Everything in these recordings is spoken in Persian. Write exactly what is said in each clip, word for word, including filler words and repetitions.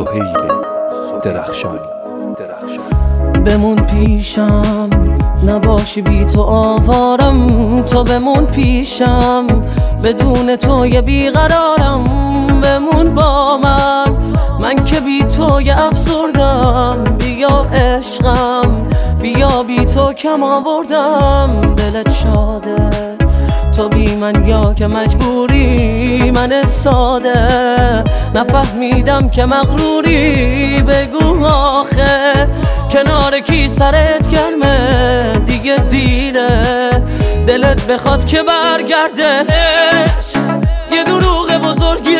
سهیل درخشانی. بمون پیشم نباشی بی تو آوارم، تو بمون پیشم بدون تو یه بیقرارم. بمون با من من که بی تو یه افسردم، بیا عشقم بیا بی تو کم آوردم. دلت شاده تو بی من یا که مجبوری؟ من ساده نفهمیدم که مغروری. بگو آخه کنار کی سرت گرمه؟ دیگه دیره دلت بخواد که برگرده. عشق یه دروغ بزرگه،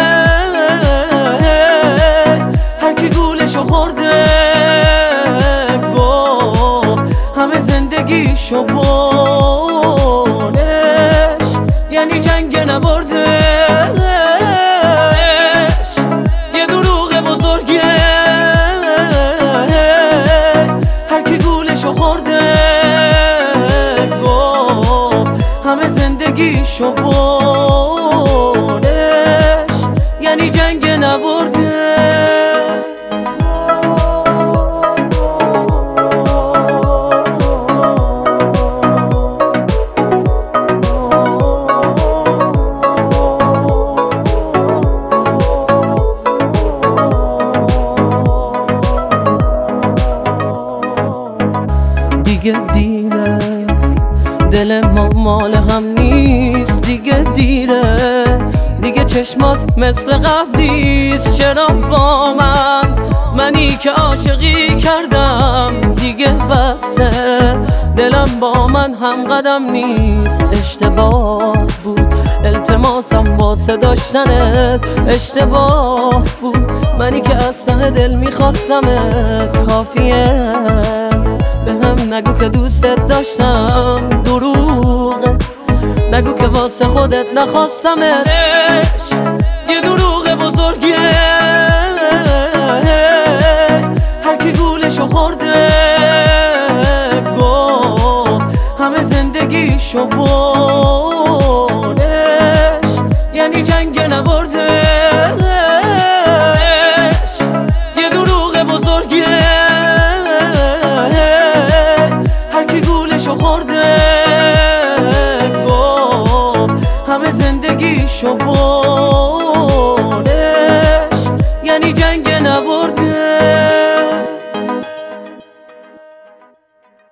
هر کی گولشو خورده گفت همه زندگیشو بردش، یعنی جنگ نبرده. عشق یه دروغ بزرگه، هر کی گولشو خورده گفت همه زندگیشو بردش، یعنی جنگ نبرده. دیگه دیره دل ما مال هم نیست، دیگه دیره دیگه چشمات مثل قبل نیست. چرا با من منی که عاشقی کردم دیگه بسه، دلم با من هم قدم نیست. اشتباه بود التماسم واسه داشتنت، اشتباه بود منی که از ته دل میخواستمت. کافیه به هم نگو که دوستت داشتم، دروغه نگو که واسه خودت نخواستمت. عشق یه دروغ بزرگه، هر کی گولشو خورده گفت همه زندگیشو بردش، یعنی جنگ نبرده.